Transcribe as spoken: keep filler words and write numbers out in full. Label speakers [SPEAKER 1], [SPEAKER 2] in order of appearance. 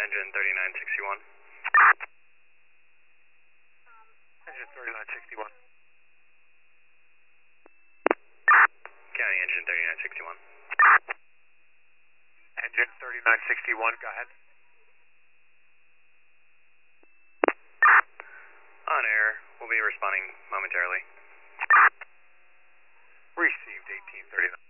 [SPEAKER 1] engine thirty-nine sixty-one.
[SPEAKER 2] Engine thirty-nine sixty-one.
[SPEAKER 1] County engine thirty-nine sixty-one.
[SPEAKER 2] Engine thirty-nine sixty-one, go ahead.
[SPEAKER 1] On air, we'll be responding momentarily.
[SPEAKER 2] Received eighteen thirty-nine.